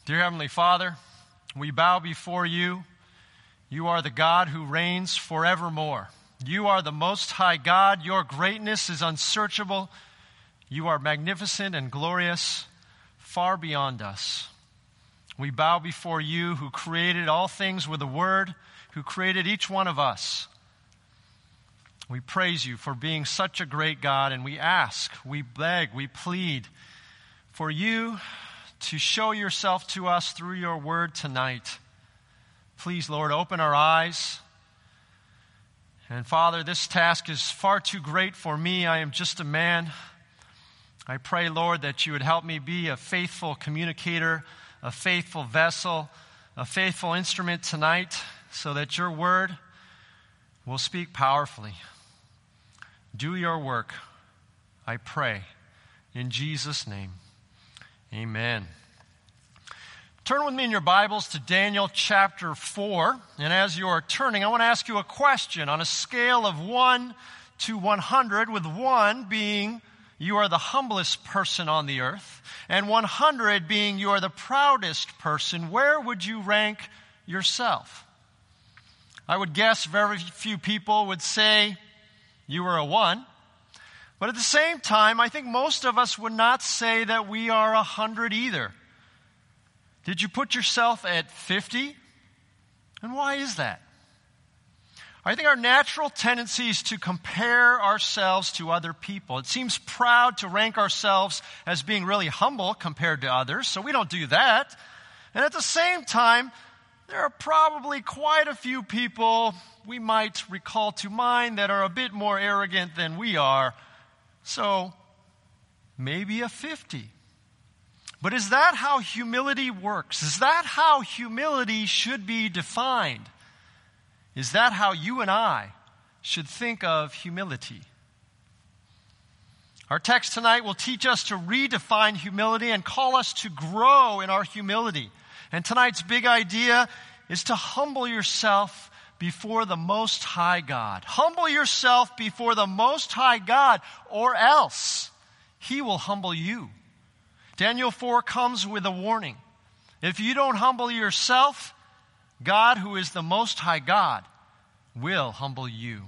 Dear Heavenly Father, we bow before you. You are the God who reigns forevermore. You are the Most High God. Your greatness is unsearchable. You are magnificent and glorious, far beyond us. We bow before you who created all things with a word, who created each one of us. We praise you for being such a great God, and we ask, we beg, we plead for you to show yourself to us through your word tonight. Please, Lord, open our eyes. And Father, this task is far too great for me. I am just a man. I pray, Lord, that you would help me be a faithful communicator, a faithful vessel, a faithful instrument tonight, so that your word will speak powerfully. Do your work, I pray, in Jesus' name. Amen. Turn with me in your Bibles to Daniel chapter 4. And as you are turning, I want to ask you a question on a scale of 1 to 100, with 1 being you are the humblest person on the earth, and 100 being you are the proudest person. Where would you rank yourself? I would guess very few people would say you were a 1. But at the same time, I think most of us would not say that we are 100 either. Did you put yourself at 50? And why is that? I think our natural tendency is to compare ourselves to other people. It seems proud to rank ourselves as being really humble compared to others, so we don't do that. And at the same time, there are probably quite a few people we might recall to mind that are a bit more arrogant than we are. So, maybe a 50. But is that how humility works? Is that how humility should be defined? Is that how you and I should think of humility? Our text tonight will teach us to redefine humility and call us to grow in our humility. And tonight's big idea is to humble yourself before the Most High God. Humble yourself before the Most High God, or else He will humble you. Daniel 4 comes with a warning. If you don't humble yourself, God, who is the Most High God, will humble you.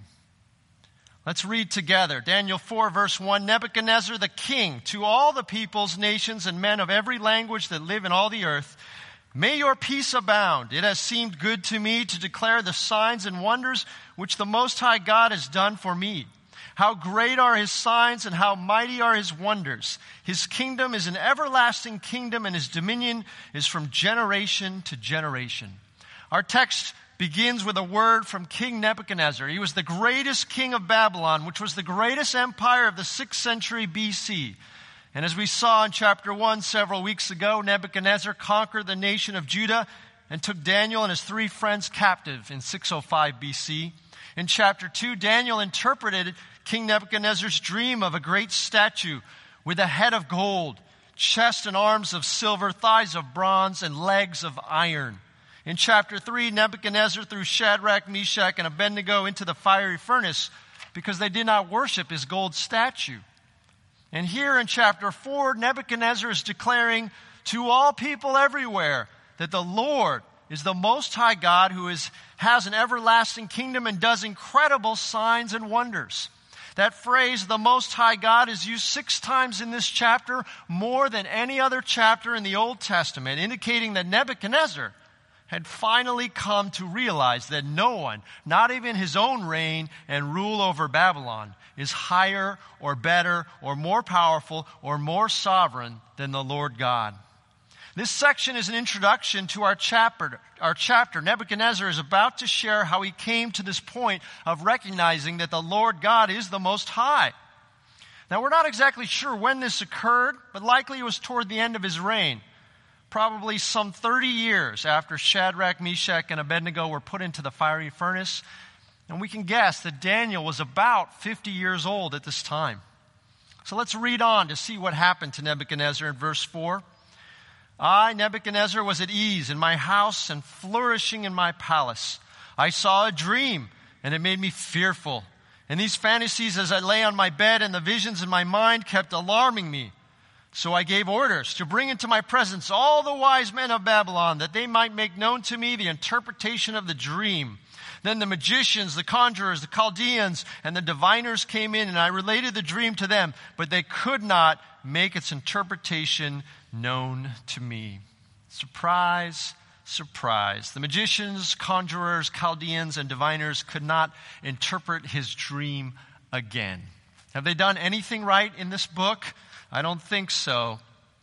Let's read together. Daniel 4 verse 1, Nebuchadnezzar the king, to all the peoples, nations, and men of every language that live in all the earth, may your peace abound. It has seemed good to me to declare the signs and wonders which the Most High God has done for me. How great are His signs and how mighty are His wonders. His kingdom is an everlasting kingdom, and His dominion is from generation to generation. Our text begins with a word from King Nebuchadnezzar. He was the greatest king of Babylon, which was the greatest empire of the 6th century BC. And as we saw in chapter 1 several weeks ago, Nebuchadnezzar conquered the nation of Judah and took Daniel and his 3 friends captive in 605 BC. In chapter 2, Daniel interpreted King Nebuchadnezzar's dream of a great statue with a head of gold, chest and arms of silver, thighs of bronze, and legs of iron. In chapter 3, Nebuchadnezzar threw Shadrach, Meshach, and Abednego into the fiery furnace because they did not worship his gold statue. And here in chapter 4, Nebuchadnezzar is declaring to all people everywhere that the Lord is the Most High God who has an everlasting kingdom and does incredible signs and wonders. That phrase, the Most High God, is used 6 times in this chapter, more than any other chapter in the Old Testament, indicating that Nebuchadnezzar had finally come to realize that no one, not even his own reign and rule over Babylon, is higher or better or more powerful or more sovereign than the Lord God. This section is an introduction to our chapter. Nebuchadnezzar is about to share how he came to this point of recognizing that the Lord God is the Most High. Now, we're not exactly sure when this occurred, but likely it was toward the end of his reign. Probably some 30 years after Shadrach, Meshach, and Abednego were put into the fiery furnace. And we can guess that Daniel was about 50 years old at this time. So let's read on to see what happened to Nebuchadnezzar in verse 4. I, Nebuchadnezzar, was at ease in my house and flourishing in my palace. I saw a dream, and it made me fearful. And these fantasies as I lay on my bed and the visions in my mind kept alarming me. So I gave orders to bring into my presence all the wise men of Babylon, that they might make known to me the interpretation of the dream. Then the magicians, the conjurers, the Chaldeans, and the diviners came in, and I related the dream to them, but they could not make its interpretation known to me. Surprise, surprise. The magicians, conjurers, Chaldeans, and diviners could not interpret his dream again. Have they done anything right in this book? I don't think so.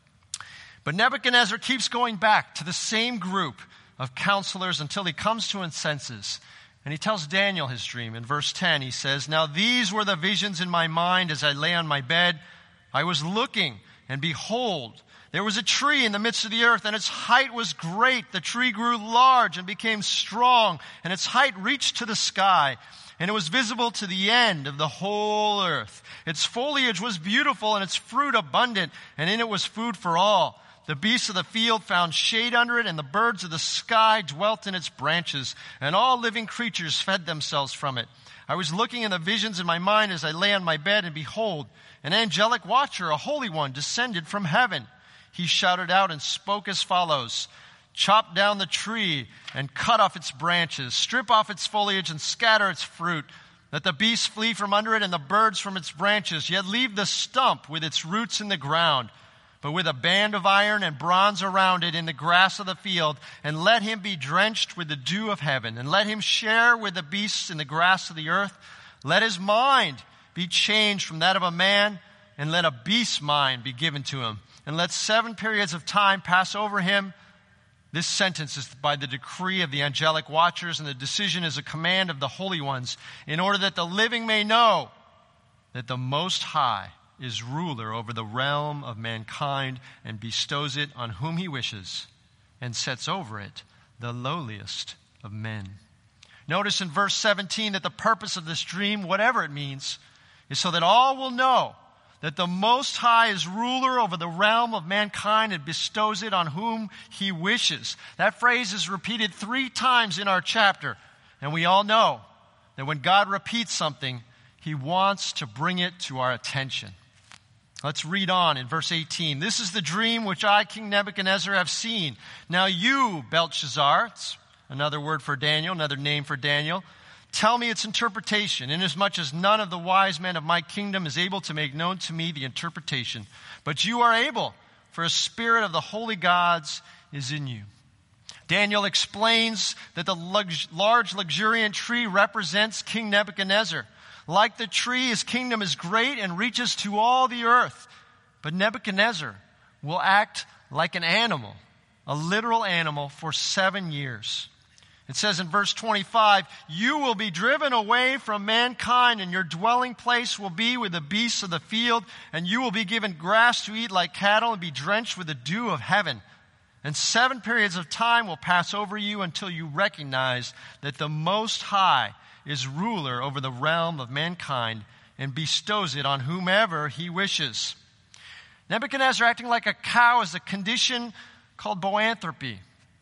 But Nebuchadnezzar keeps going back to the same group of counselors until he comes to his senses. And he tells Daniel his dream. In verse 10, he says, "Now these were the visions in my mind as I lay on my bed. I was looking, and behold, there was a tree in the midst of the earth, and its height was great. The tree grew large and became strong, and its height reached to the sky. And it was visible to the end of the whole earth. Its foliage was beautiful, and its fruit abundant, and in it was food for all. The beasts of the field found shade under it, and the birds of the sky dwelt in its branches, and all living creatures fed themselves from it. I was looking in the visions in my mind as I lay on my bed, and behold, an angelic watcher, a holy one, descended from heaven. He shouted out and spoke as follows: 'Chop down the tree and cut off its branches, strip off its foliage and scatter its fruit. Let the beasts flee from under it and the birds from its branches, yet leave the stump with its roots in the ground. But with a band of iron and bronze around it in the grass of the field, and let him be drenched with the dew of heaven, and let him share with the beasts in the grass of the earth. Let his mind be changed from that of a man, and let a beast's mind be given to him. And let 7 periods of time pass over him.'" This sentence is by the decree of the angelic watchers, and the decision is a command of the holy ones, in order that the living may know that the Most High is ruler over the realm of mankind, and bestows it on whom he wishes, and sets over it the lowliest of men. Notice in verse 17 that the purpose of this dream, whatever it means, is so that all will know that the Most High is ruler over the realm of mankind and bestows it on whom he wishes. That phrase is repeated 3 times in our chapter. And we all know that when God repeats something, he wants to bring it to our attention. Let's read on in verse 18. "This is the dream which I, King Nebuchadnezzar, have seen. Now you, Belteshazzar," it's another word for Daniel, another name for Daniel, "tell me its interpretation, inasmuch as none of the wise men of my kingdom is able to make known to me the interpretation. But you are able, for a spirit of the holy gods is in you." Daniel explains that the large luxuriant tree represents King Nebuchadnezzar. Like the tree, his kingdom is great and reaches to all the earth. But Nebuchadnezzar will act like an animal, a literal animal, for 7 years. It says in verse 25, "You will be driven away from mankind, and your dwelling place will be with the beasts of the field, and you will be given grass to eat like cattle and be drenched with the dew of heaven. And 7 periods of time will pass over you until you recognize that the Most High is ruler over the realm of mankind and bestows it on whomever he wishes." Nebuchadnezzar acting like a cow is a condition called boanthropy.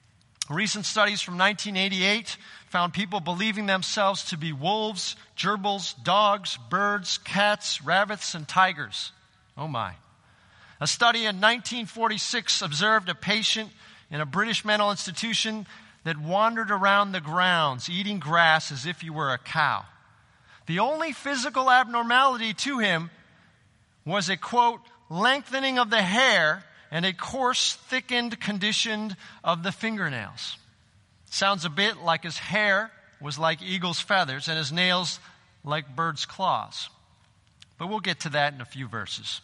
Recent studies from 1988 found people believing themselves to be wolves, gerbils, dogs, birds, cats, rabbits, and tigers. Oh my. A study in 1946 observed a patient in a British mental institution that wandered around the grounds eating grass as if he were a cow. The only physical abnormality to him was a, quote, "lengthening of the hair and a coarse, thickened condition of the fingernails." Sounds a bit like his hair was like eagle's feathers and his nails like bird's claws. But we'll get to that in a few verses.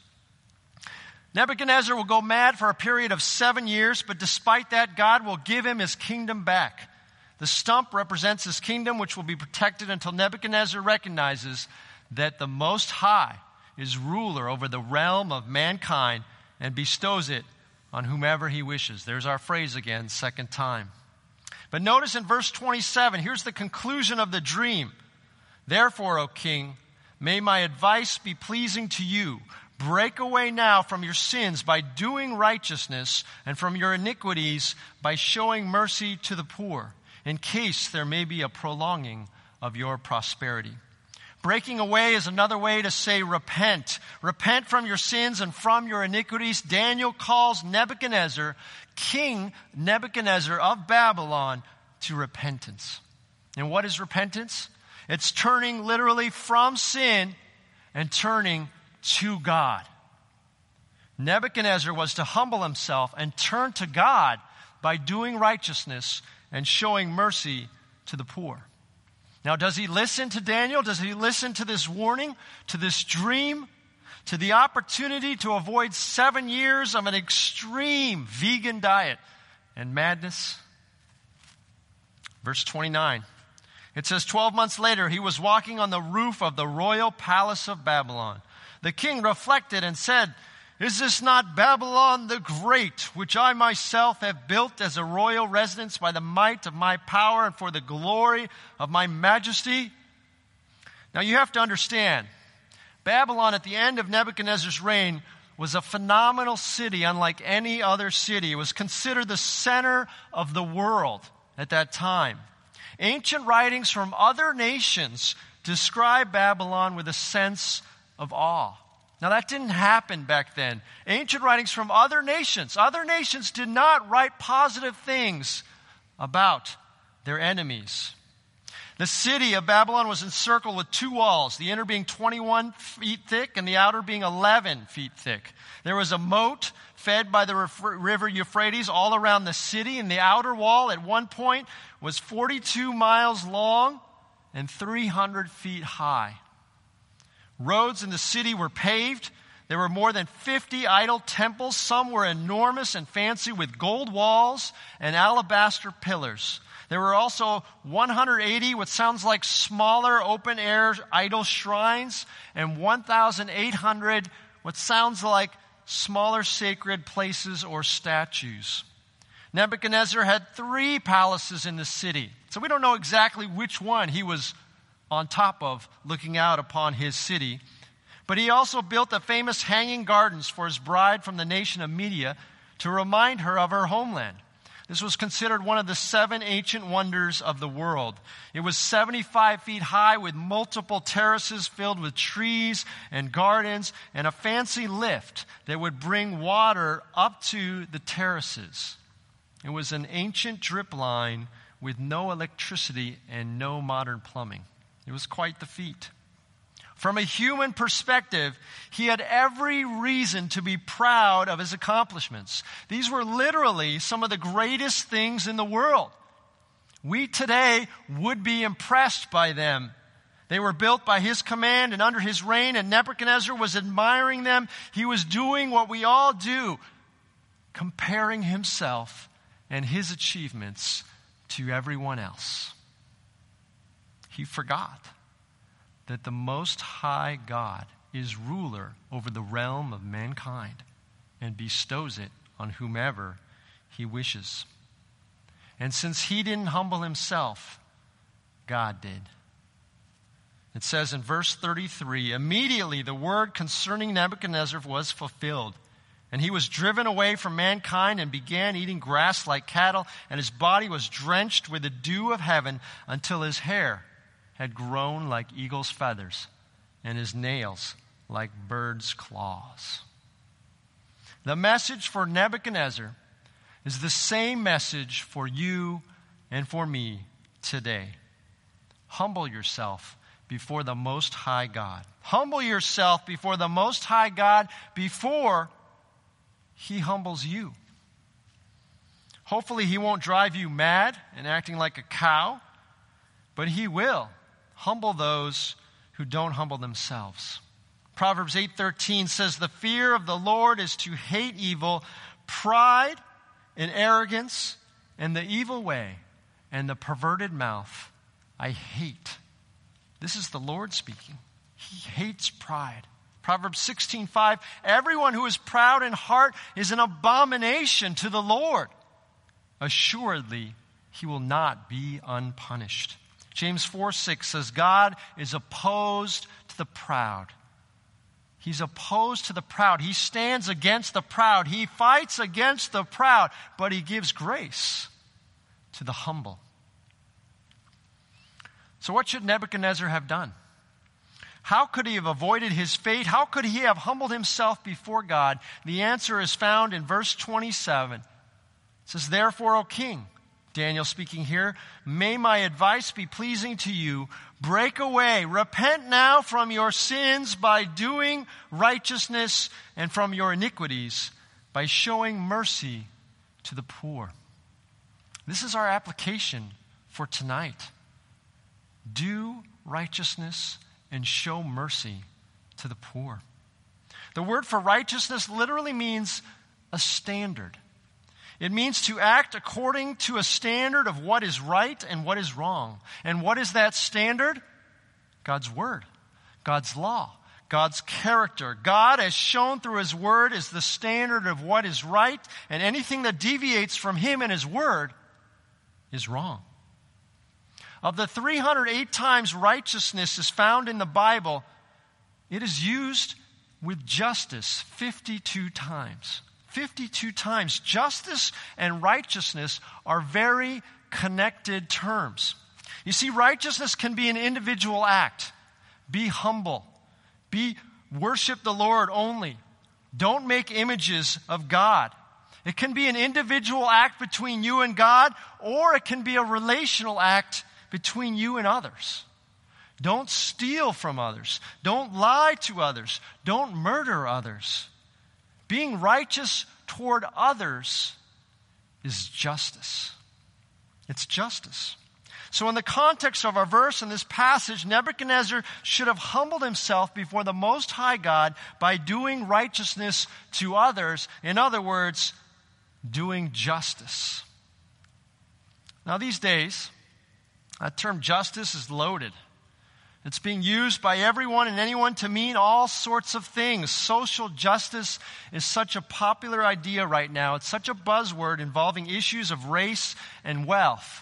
Nebuchadnezzar will go mad for a period of 7 years, but despite that, God will give him his kingdom back. The stump represents his kingdom, which will be protected until Nebuchadnezzar recognizes that the Most High is ruler over the realm of mankind and bestows it on whomever he wishes. There's our phrase again, 2nd time. But notice in verse 27, here's the conclusion of the dream. "Therefore, O king, may my advice be pleasing to you. Break away now from your sins by doing righteousness, and from your iniquities by showing mercy to the poor, in case there may be a prolonging of your prosperity. Breaking away is another way to say repent. Repent from your sins and from your iniquities. Daniel calls Nebuchadnezzar, King Nebuchadnezzar of Babylon, to repentance. And what is repentance? It's turning literally from sin and turning to God. Nebuchadnezzar was to humble himself and turn to God by doing righteousness and showing mercy to the poor. Now, does he listen to Daniel? Does he listen to this warning, to this dream, to the opportunity to avoid 7 years of an extreme vegan diet and madness? Verse 29. It says, 12 months later, he was walking on the roof of the royal palace of Babylon. The king reflected and said, "Is this not Babylon the Great, which I myself have built as a royal residence by the might of my power and for the glory of my majesty?" Now you have to understand, Babylon at the end of Nebuchadnezzar's reign was a phenomenal city unlike any other city. It was considered the center of the world at that time. Ancient writings from other nations describe Babylon with a sense of awe. Now that didn't happen back then. Ancient writings from other nations did not write positive things about their enemies. The city of Babylon was encircled with 2 walls, the inner being 21 feet thick and the outer being 11 feet thick. There was a moat fed by the river Euphrates all around the city, and the outer wall at one point was 42 miles long and 300 feet high. Roads in the city were paved. There were more than 50 idol temples. Some were enormous and fancy with gold walls and alabaster pillars. There were also 180 what sounds like smaller open-air idol shrines and 1,800 what sounds like smaller sacred places or statues. Nebuchadnezzar had 3 palaces in the city. So we don't know exactly which one he was on top of looking out upon his city. But he also built the famous hanging gardens for his bride from the nation of Media to remind her of her homeland. This was considered one of the 7 ancient wonders of the world. It was 75 feet high with multiple terraces filled with trees and gardens and a fancy lift that would bring water up to the terraces. It was an ancient drip line with no electricity and no modern plumbing. It was quite the feat. From a human perspective, he had every reason to be proud of his accomplishments. These were literally some of the greatest things in the world. We today would be impressed by them. They were built by his command and under his reign, and Nebuchadnezzar was admiring them. He was doing what we all do, comparing himself and his achievements to everyone else. He forgot that the Most High God is ruler over the realm of mankind and bestows it on whomever he wishes. And since he didn't humble himself, God did. It says in verse 33, immediately the word concerning Nebuchadnezzar was fulfilled. And he was driven away from mankind and began eating grass like cattle, and his body was drenched with the dew of heaven until his hair had grown like eagle's feathers and his nails like bird's claws. The message for Nebuchadnezzar is the same message for you and for me today. Humble yourself before the Most High God. Humble yourself before the Most High God before he humbles you. Hopefully he won't drive you mad and acting like a cow, but he will humble those who don't humble themselves. Proverbs 8:13 says, the fear of the Lord is to hate evil, pride and arrogance and the evil way and the perverted mouth I hate. This is the Lord speaking. He hates pride. Proverbs 16:5, everyone who is proud in heart is an abomination to the Lord. Assuredly, he will not be unpunished. James 4:6 says, God is opposed to the proud. He's opposed to the proud. He stands against the proud. He fights against the proud, but he gives grace to the humble. So what should Nebuchadnezzar have done? How could he have avoided his fate? How could he have humbled himself before God? The answer is found in verse 27. It says, "Therefore, O king," Daniel speaking here, "may my advice be pleasing to you. Break away, repent now from your sins by doing righteousness, and from your iniquities by showing mercy to the poor." This is our application for tonight. Do righteousness and show mercy to the poor. The word for righteousness literally means a standard. It means to act according to a standard of what is right and what is wrong. And what is that standard? God's word, God's law, God's character. God, as shown through his word, is the standard of what is right, and anything that deviates from him and his word is wrong. Of the 308 times righteousness is found in the Bible, it is used with justice 52 times. 52 times. Justice and righteousness are very connected terms. You see, righteousness can be an individual act. Be humble. Worship the Lord only. Don't make images of God. It can be an individual act between you and God, or it can be a relational act between you and others. Don't steal from others. Don't lie to others. Don't murder others. Being righteous toward others is justice. It's justice. So in the context of our verse in this passage, Nebuchadnezzar should have humbled himself before the Most High God by doing righteousness to others. In other words, doing justice. Now these days, that term justice is loaded. It's being used by everyone and anyone to mean all sorts of things. Social justice is such a popular idea right now. It's such a buzzword involving issues of race and wealth.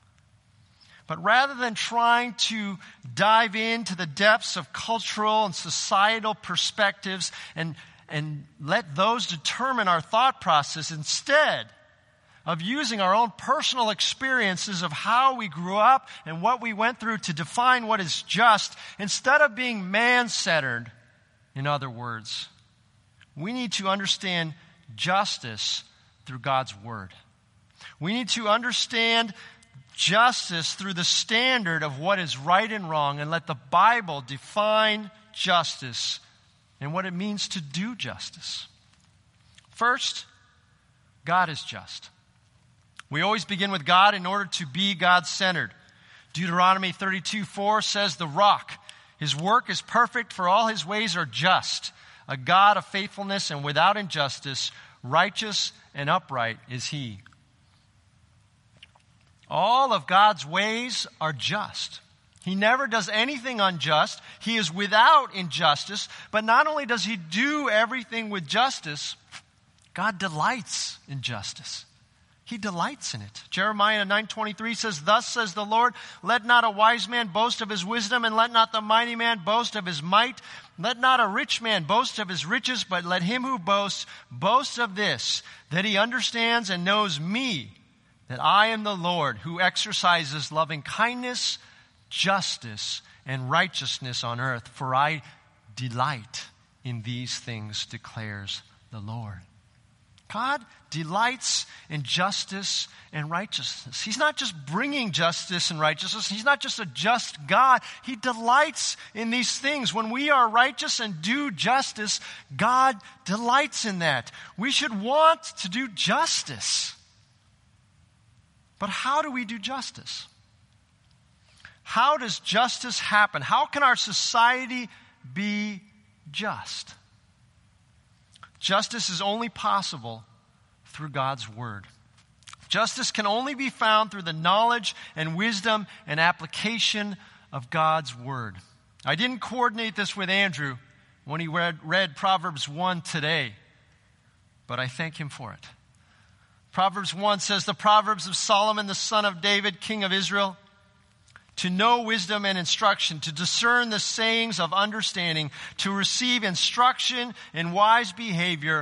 But rather than trying to dive into the depths of cultural and societal perspectives and let those determine our thought process, instead of using our own personal experiences of how we grew up and what we went through to define what is just, instead of being man-centered, in other words, we need to understand justice through God's word. We need to understand justice through the standard of what is right and wrong, and let the Bible define justice and what it means to do justice. First, God is just. We always begin with God in order to be God-centered. Deuteronomy 32:4 says, "The rock, his work is perfect, for all his ways are just. A God of faithfulness and without injustice, righteous and upright is he." All of God's ways are just. He never does anything unjust. He is without injustice. But not only does he do everything with justice, God delights in justice. He delights in it. Jeremiah 9:23 says, "Thus says the Lord, let not a wise man boast of his wisdom, and let not the mighty man boast of his might. Let not a rich man boast of his riches, but let him who boasts, boast of this, that he understands and knows me, that I am the Lord, who exercises loving kindness, justice, and righteousness on earth. For I delight in these things, declares the Lord." God delights in justice and righteousness. He's not just bringing justice and righteousness. He's not just a just God. He delights in these things. When we are righteous and do justice, God delights in that. We should want to do justice. But how do we do justice? How does justice happen? How can our society be just? Justice is only possible through God's word. Justice can only be found through the knowledge and wisdom and application of God's word. I didn't coordinate this with Andrew when he read Proverbs 1 today, but I thank him for it. Proverbs 1 says, "The Proverbs of Solomon, the son of David, king of Israel, to know wisdom and instruction, to discern the sayings of understanding, to receive instruction in wise behavior,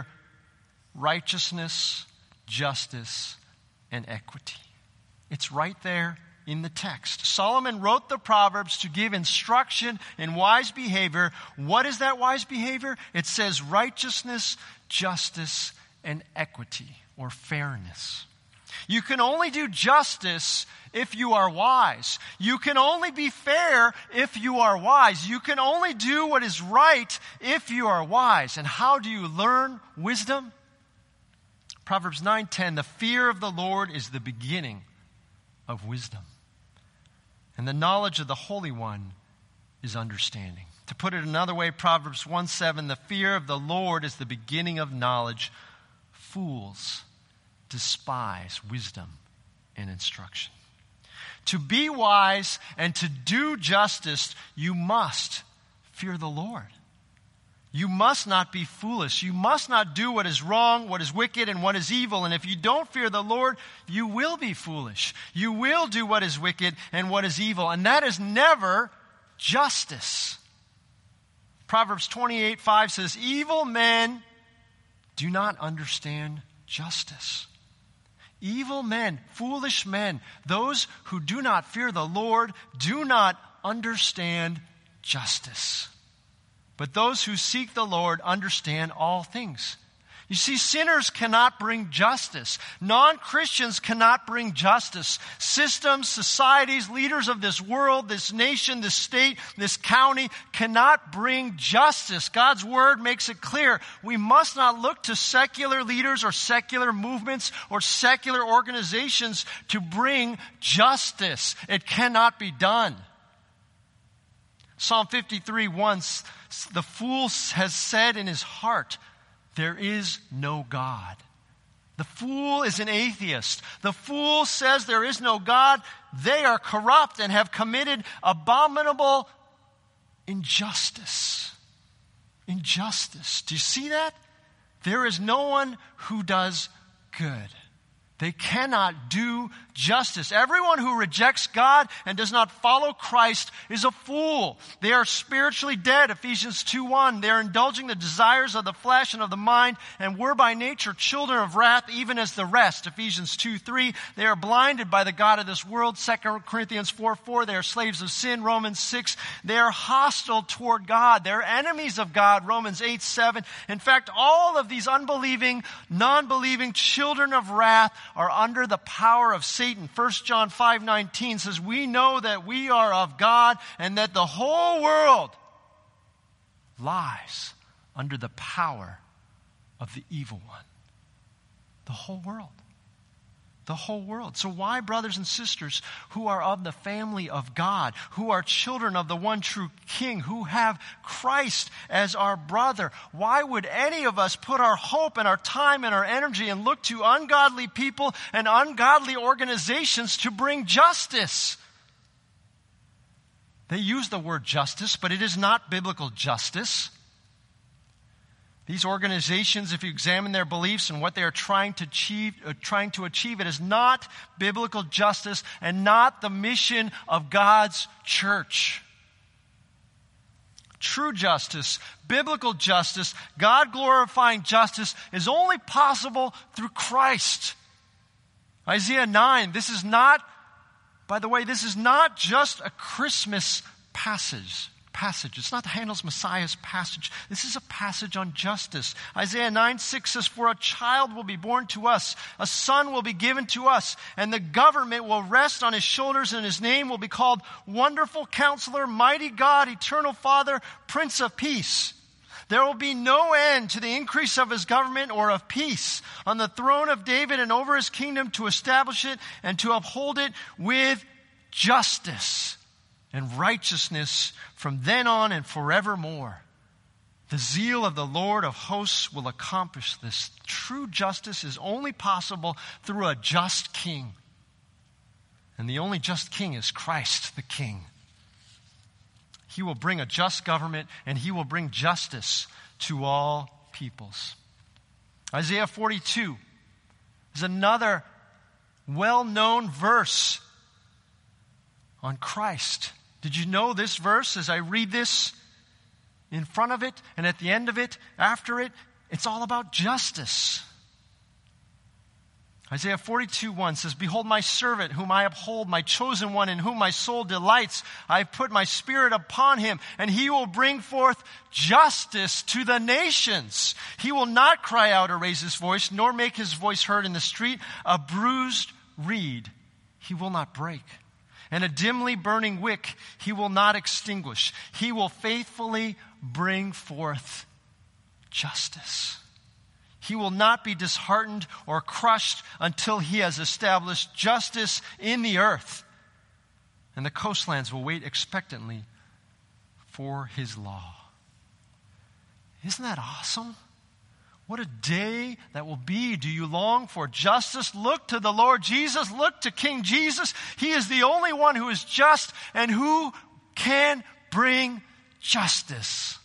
righteousness, justice, and equity." It's right there in the text. Solomon wrote the Proverbs to give instruction in wise behavior. What is that wise behavior? It says righteousness, justice, and equity, or fairness. You can only do justice if you are wise. You can only be fair if you are wise. You can only do what is right if you are wise. And how do you learn wisdom? Proverbs 9:10, the fear of the Lord is the beginning of wisdom, and the knowledge of the Holy One is understanding. To put it another way, Proverbs 1:7, the fear of the Lord is the beginning of knowledge. Fools despise wisdom and instruction. To be wise and to do justice, you must fear the Lord. You must not be foolish. You must not do what is wrong, what is wicked, and what is evil. And if you don't fear the Lord, you will be foolish. You will do what is wicked and what is evil. And that is never justice. Proverbs 28:5 says, evil men do not understand justice. Evil men, foolish men, those who do not fear the Lord do not understand justice. But those who seek the Lord understand all things. You see, sinners cannot bring justice. Non-Christians cannot bring justice. Systems, societies, leaders of this world, this nation, this state, this county cannot bring justice. God's word makes it clear. We must not look to secular leaders or secular movements or secular organizations to bring justice. It cannot be done. Psalm 53:1, the fool has said in his heart, there is no God. The fool is an atheist. The fool says there is no God. They are corrupt and have committed abominable injustice. Injustice. Do you see that? There is no one who does good. They cannot do justice. Everyone who rejects God and does not follow Christ is a fool. They are spiritually dead, Ephesians 2:1. They are indulging the desires of the flesh and of the mind, and were by nature children of wrath, even as the rest, Ephesians 2:3. They are blinded by the God of this world, 2 Corinthians 4:4. They are slaves of sin, Romans 6. They are hostile toward God. They are enemies of God, Romans 8:7. In fact, all of these unbelieving, non-believing children of wrath are under the power of Satan. 1 John 5:19 says, we know that we are of God and that the whole world lies under the power of the evil one. The whole world. The whole world. So why, brothers and sisters, who are of the family of God, who are children of the one true King, who have Christ as our brother, why would any of us put our hope and our time and our energy and look to ungodly people and ungodly organizations to bring justice? They use the word justice, but it is not biblical justice. These organizations, if you examine their beliefs and what they are trying to achieve, it is not biblical justice and not the mission of God's church. True justice, biblical justice, God-glorifying justice is only possible through Christ. Isaiah 9, this is not just a Christmas passage. It's not Handel's Messiah's passage. This is a passage on justice. Isaiah 9:6 says, for a child will be born to us, a son will be given to us, and the government will rest on his shoulders, and his name will be called Wonderful Counselor, Mighty God, Eternal Father, Prince of Peace. There will be no end to the increase of his government or of peace on the throne of David and over his kingdom, to establish it and to uphold it with justice and righteousness from then on and forevermore. The zeal of the Lord of hosts will accomplish this. True justice is only possible through a just king. And the only just king is Christ the King. He will bring a just government, and he will bring justice to all peoples. Isaiah 42 is another well-known verse on Christ. Did you know this verse? As I read this, in front of it and at the end of it, after it, it's all about justice. Isaiah 42:1 says, "Behold my servant whom I uphold, my chosen one in whom my soul delights. I have put my spirit upon him, and he will bring forth justice to the nations. He will not cry out or raise his voice, nor make his voice heard in the street. A bruised reed he will not break, and a dimly burning wick he will not extinguish. He will faithfully bring forth justice. He will not be disheartened or crushed until he has established justice in the earth. And the coastlands will wait expectantly for his law." Isn't that awesome? What a day that will be. Do you long for justice? Look to the Lord Jesus. Look to King Jesus. He is the only one who is just and who can bring justice.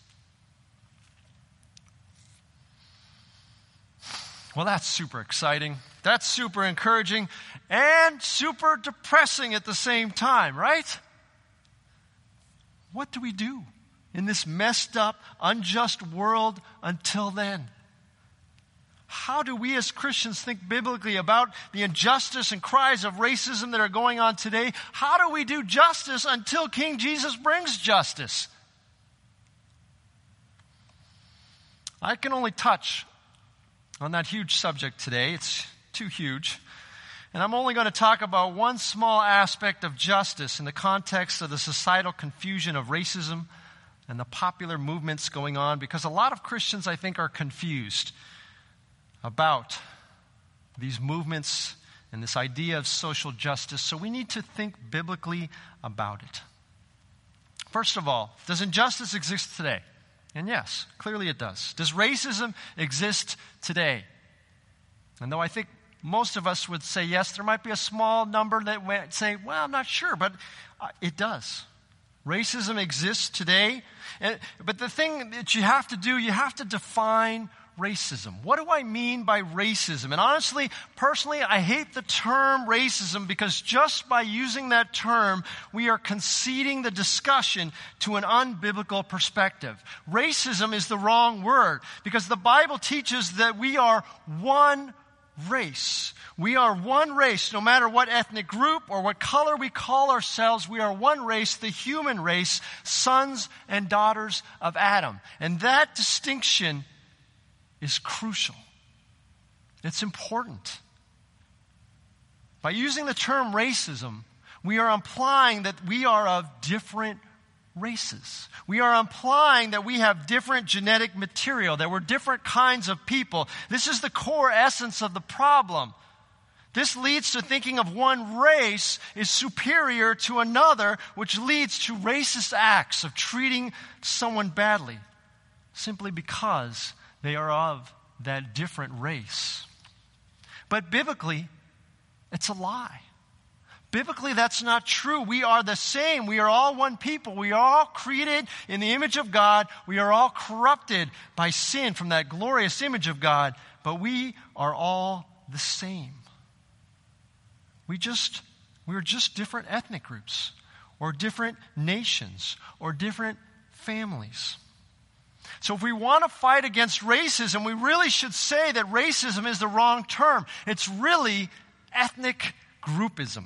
Well, that's super exciting. That's super encouraging and super depressing at the same time, right? What do we do in this messed up, unjust world until then? How do we as Christians think biblically about the injustice and cries of racism that are going on today? How do we do justice until King Jesus brings justice? I can only touch on that huge subject today. It's too huge. And I'm only going to talk about one small aspect of justice in the context of the societal confusion of racism and the popular movements going on, because a lot of Christians, I think, are confused about these movements and this idea of social justice. So we need to think biblically about it. First of all, does injustice exist today? And yes, clearly it does. Does racism exist today? And though I think most of us would say yes, there might be a small number that might say, well, I'm not sure, but it does. Racism exists today. But the thing that you have to do, you have to define racism. What do I mean by racism? And honestly, personally, I hate the term racism because just by using that term, we are conceding the discussion to an unbiblical perspective. Racism is the wrong word because the Bible teaches that we are one race. We are one race, no matter what ethnic group or what color we call ourselves. We are one race, the human race, sons and daughters of Adam. And that distinction is crucial. It's important. By using the term racism, we are implying that we are of different races. We are implying that we have different genetic material, that we're different kinds of people. This is the core essence of the problem. This leads to thinking of one race is superior to another, which leads to racist acts of treating someone badly simply because they are of that different race. But biblically, it's a lie. Biblically, that's not true. We are the same. We are all one people. We are all created in the image of God. We are all corrupted by sin from that glorious image of God. But we are all the same. We're just different ethnic groups, or different nations, or different families. So if we want to fight against racism, we really should say that racism is the wrong term. It's really ethnic groupism.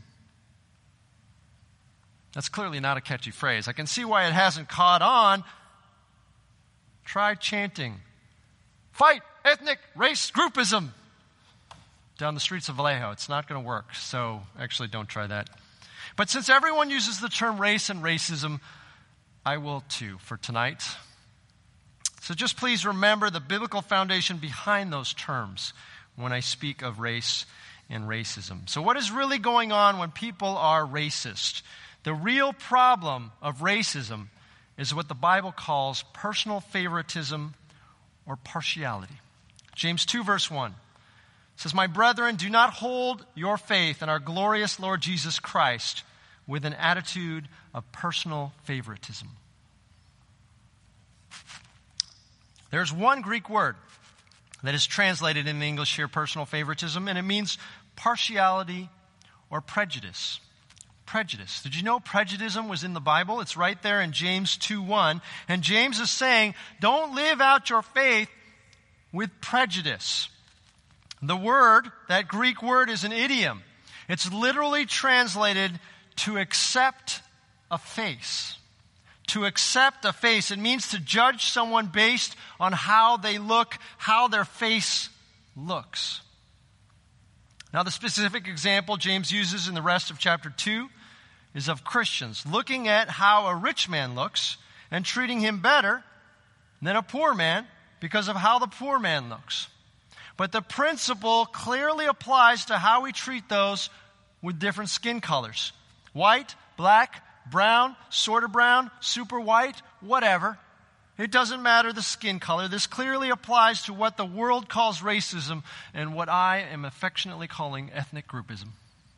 That's clearly not a catchy phrase. I can see why it hasn't caught on. Try chanting, "Fight ethnic race groupism," down the streets of Vallejo. It's not going to work, so actually don't try that. But since everyone uses the term race and racism, I will too for tonight. So just please remember the biblical foundation behind those terms when I speak of race and racism. So what is really going on when people are racist? The real problem of racism is what the Bible calls personal favoritism or partiality. James 2 verse 1 says, "My brethren, do not hold your faith in our glorious Lord Jesus Christ with an attitude of personal favoritism." There's one Greek word that is translated in the English here, personal favoritism, and it means partiality or prejudice. Prejudice. Did you know prejudice was in the Bible? It's right there in James 2:1. And James is saying, don't live out your faith with prejudice. The word, that Greek word, is an idiom. It's literally translated to accept a face. To accept a face. It means to judge someone based on how they look, how their face looks. Now, the specific example James uses in the rest of chapter 2 is of Christians looking at how a rich man looks and treating him better than a poor man because of how the poor man looks. But the principle clearly applies to how we treat those with different skin colors. White, black, brown, sort of brown, super white, whatever. It doesn't matter the skin color. This clearly applies to what the world calls racism and what I am affectionately calling ethnic groupism.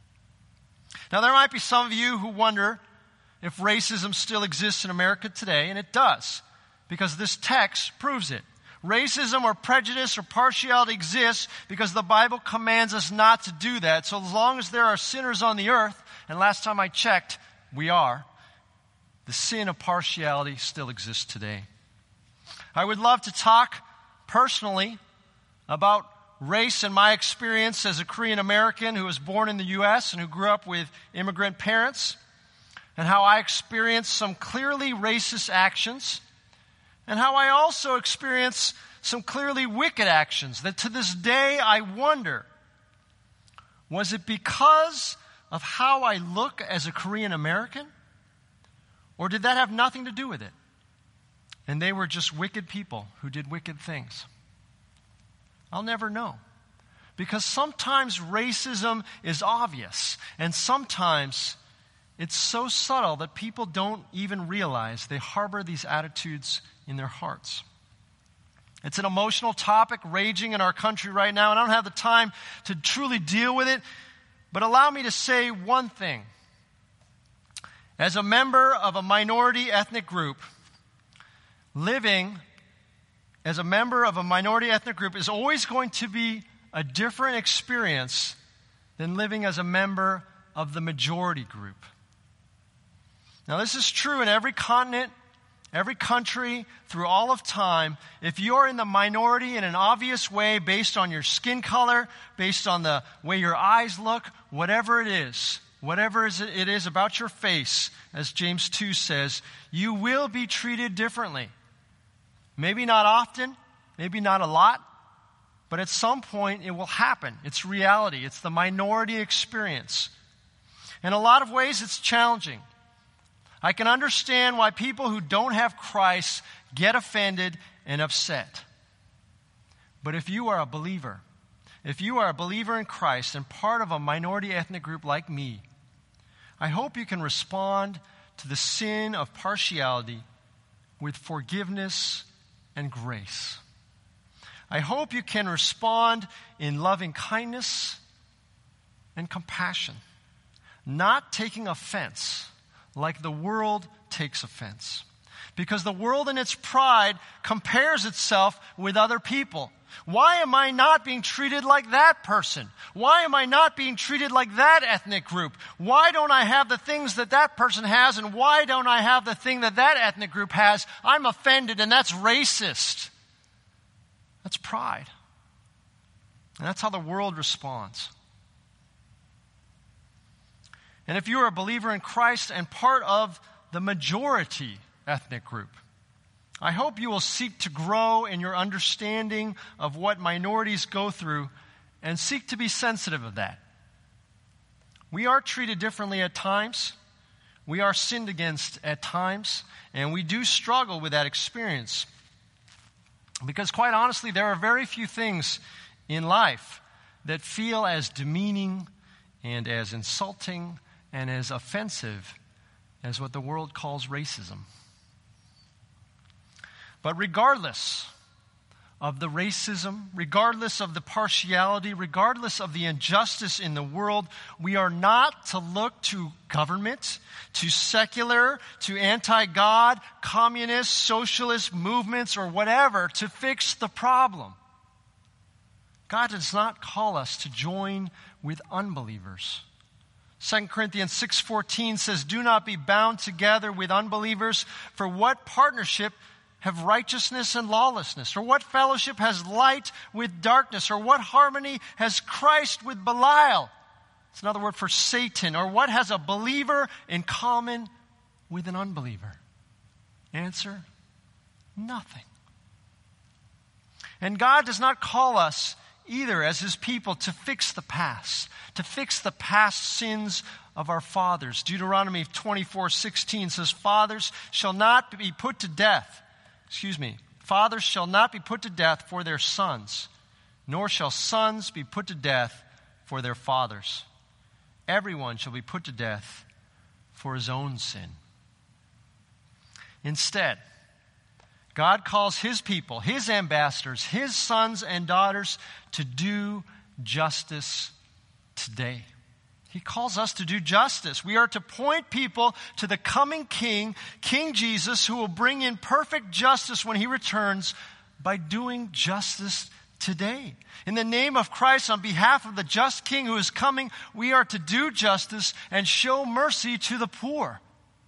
Now, there might be some of you who wonder if racism still exists in America today, and it does, because this text proves it. Racism or prejudice or partiality exists because the Bible commands us not to do that. So as long as there are sinners on the earth, and last time I checked, we are, the sin of partiality still exists today. I would love to talk personally about race and my experience as a Korean American who was born in the U.S. and who grew up with immigrant parents, and how I experienced some clearly racist actions, and how I also experienced some clearly wicked actions that to this day I wonder, was it because of how I look as a Korean American? Or did that have nothing to do with it? And they were just wicked people who did wicked things. I'll never know. Because sometimes racism is obvious, and sometimes it's so subtle that people don't even realize they harbor these attitudes in their hearts. It's an emotional topic raging in our country right now, and I don't have the time to truly deal with it, but allow me to say one thing. As a member of a minority ethnic group, living as a member of a minority ethnic group is always going to be a different experience than living as a member of the majority group. Now, this is true in every continent, every country, through all of time. If you're in the minority in an obvious way based on your skin color, based on the way your eyes look, whatever it is about your face, as James 2 says, you will be treated differently. Maybe not often, maybe not a lot, but at some point it will happen. It's reality. It's the minority experience. In a lot of ways, it's challenging. I can understand why people who don't have Christ get offended and upset. But if you are a believer in Christ and part of a minority ethnic group like me, I hope you can respond to the sin of partiality with forgiveness and grace. I hope you can respond in loving kindness and compassion, not taking offense like the world takes offense. Because the world in its pride compares itself with other people. Why am I not being treated like that person? Why am I not being treated like that ethnic group? Why don't I have the things that that person has, and why don't I have the thing that that ethnic group has? I'm offended, and that's racist. That's pride. And that's how the world responds. And if you are a believer in Christ and part of the majority ethnic group, I hope you will seek to grow in your understanding of what minorities go through and seek to be sensitive of that. We are treated differently at times. We are sinned against at times, and we do struggle with that experience. Because quite honestly, there are very few things in life that feel as demeaning and as insulting and as offensive as what the world calls racism. But regardless of the racism, regardless of the partiality, regardless of the injustice in the world, we are not to look to government, to secular, to anti-God, communist, socialist movements, or whatever to fix the problem. God does not call us to join with unbelievers. 2 Corinthians 6:14 says, "Do not be bound together with unbelievers, for what partnership have righteousness and lawlessness? Or what fellowship has light with darkness? Or what harmony has Christ with Belial? It's another word for Satan. Or what has a believer in common with an unbeliever? Answer, nothing. And God does not call us either as his people to fix the past sins of our fathers. Deuteronomy 24:16 says, Fathers shall not be put to death for their sons, nor shall sons be put to death for their fathers. Everyone shall be put to death for his own sin. Instead, God calls his people, his ambassadors, his sons and daughters to do justice today. He calls us to do justice. We are to point people to the coming King, King Jesus, who will bring in perfect justice when he returns by doing justice today. In the name of Christ, on behalf of the just King who is coming, we are to do justice and show mercy to the poor.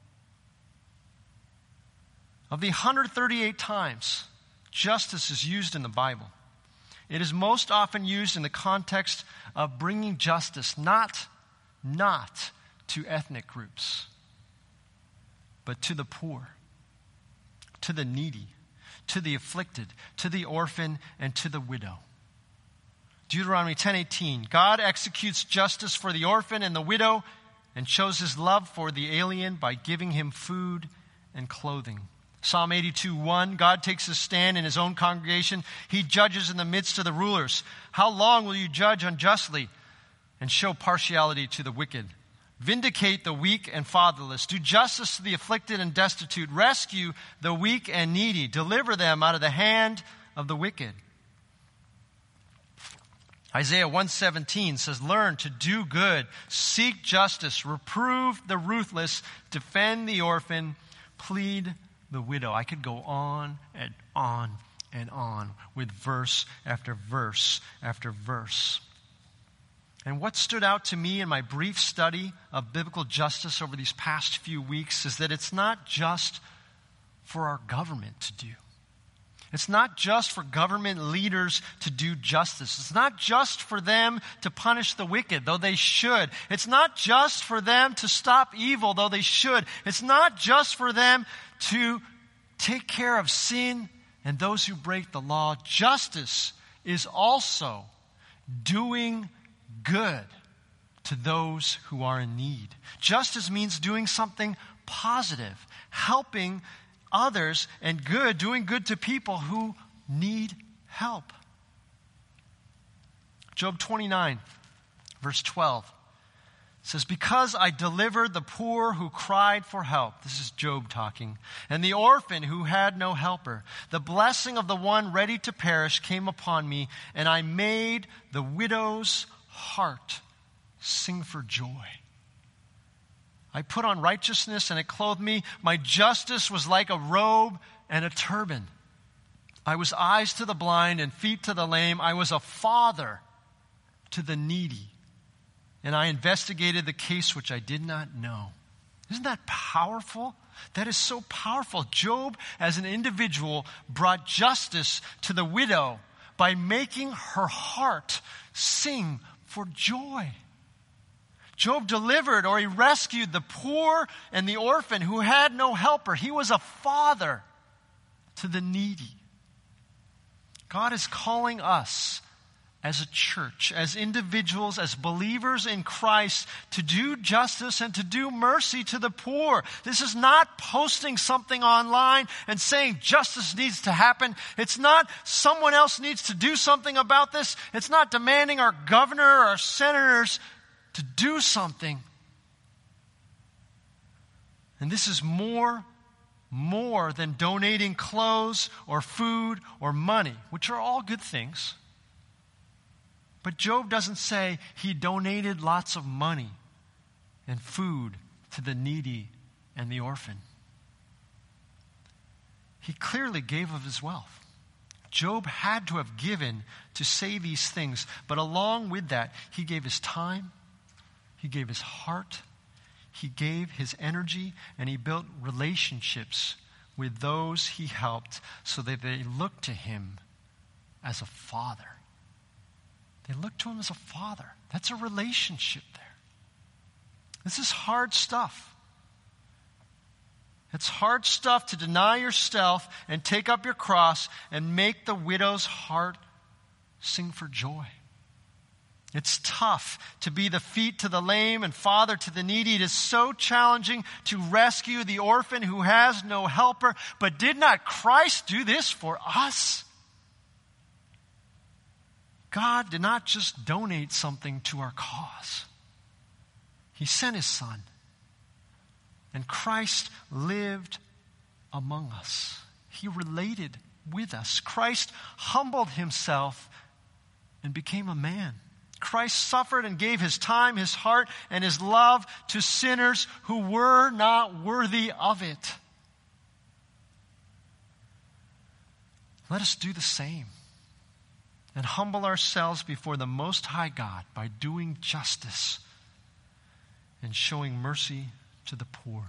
Of the 138 times justice is used in the Bible, it is most often used in the context of bringing justice not to ethnic groups, but to the poor, to the needy, to the afflicted, to the orphan, and to the widow. Deuteronomy 10:18, God executes justice for the orphan and the widow and shows his love for the alien by giving him food and clothing. Psalm 82:1, God takes his stand in his own congregation. He judges in the midst of the rulers. How long will you judge unjustly and show partiality to the wicked? Vindicate the weak and fatherless. Do justice to the afflicted and destitute. Rescue the weak and needy. Deliver them out of the hand of the wicked. Isaiah 1:17 says, learn to do good, seek justice, reprove the ruthless, defend the orphan, plead the widow. I could go on and on and on with verse after verse after verse. And what stood out to me in my brief study of biblical justice over these past few weeks is that it's not just for our government to do. It's not just for government leaders to do justice. It's not just for them to punish the wicked, though they should. It's not just for them to stop evil, though they should. It's not just for them to take care of sin and those who break the law. Justice is also doing good to those who are in need. Justice means doing something positive, helping others, and good, doing good to people who need help. Job 29, verse 12 says, because I delivered the poor who cried for help. This is Job talking. And the orphan who had no helper. The blessing of the one ready to perish came upon me, and I made the widow's heart sing for joy. I put on righteousness and it clothed me. My justice was like a robe and a turban. I was eyes to the blind and feet to the lame. I was a father to the needy. And I investigated the case which I did not know. Isn't that powerful? That is so powerful. Job, as an individual, brought justice to the widow by making her heart sing for joy. Job delivered, or he rescued, the poor and the orphan who had no helper. He was a father to the needy. God is calling us as a church, as individuals, as believers in Christ, to do justice and to do mercy to the poor. This is not posting something online and saying justice needs to happen. It's not someone else needs to do something about this. It's not demanding our governor or our senators to do something. And this is more than donating clothes or food or money, which are all good things. But Job doesn't say he donated lots of money and food to the needy and the orphan. He clearly gave of his wealth. Job had to have given to say these things, but along with that, he gave his time, he gave his heart, he gave his energy, and he built relationships with those he helped so that they looked to him as a father. They looked to him as a father. That's a relationship there. This is hard stuff. It's hard stuff to deny yourself and take up your cross and make the widow's heart sing for joy. It's tough to be the feet to the lame and father to the needy. It is so challenging to rescue the orphan who has no helper. But did not Christ do this for us? God did not just donate something to our cause. He sent his Son. And Christ lived among us. He related with us. Christ humbled himself and became a man. Christ suffered and gave his time, his heart, and his love to sinners who were not worthy of it. Let us do the same and humble ourselves before the Most High God by doing justice and showing mercy to the poor.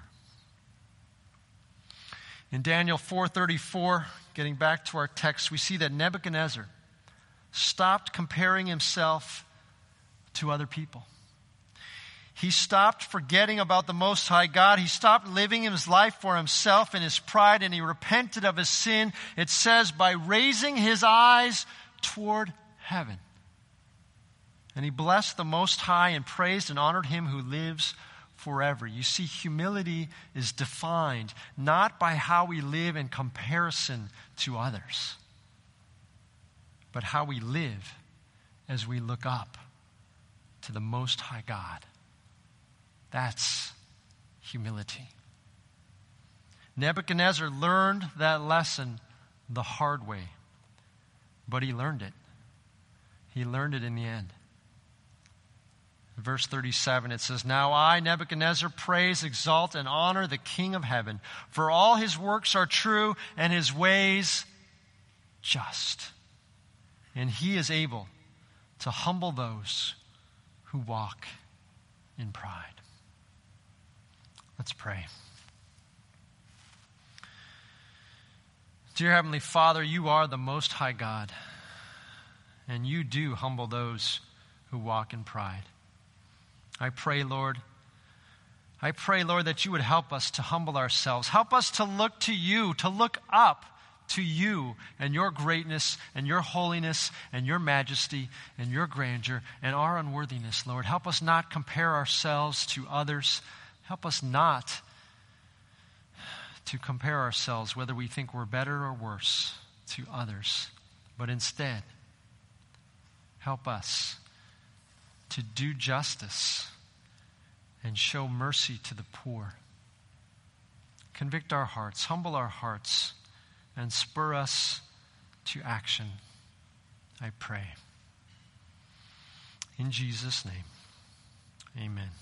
In Daniel 4:34, getting back to our text, we see that Nebuchadnezzar stopped comparing himself to other people. He stopped forgetting about the Most High God. He stopped living his life for himself and his pride, and he repented of his sin, it says, by raising his eyes toward heaven. And he blessed the Most High and praised and honored him who lives forever. You see, humility is defined not by how we live in comparison to others, but how we live as we look up to the Most High God. That's humility. Nebuchadnezzar learned that lesson the hard way, but he learned it. He learned it in the end. Verse 37, it says, Now I, Nebuchadnezzar, praise, exalt, and honor the King of heaven, for all his works are true and his ways just. And he is able to humble those who walk in pride. Let's pray. Dear Heavenly Father, you are the Most High God, and you do humble those who walk in pride. I pray, Lord, that you would help us to humble ourselves. Help us to look to you, to look up to you and your greatness and your holiness and your majesty and your grandeur and our unworthiness, Lord. Help us not compare ourselves to others. Help us not to compare ourselves, whether we think we're better or worse, to others. But instead, help us to do justice and show mercy to the poor. Convict our hearts, humble our hearts, and spur us to action, I pray. In Jesus' name, amen.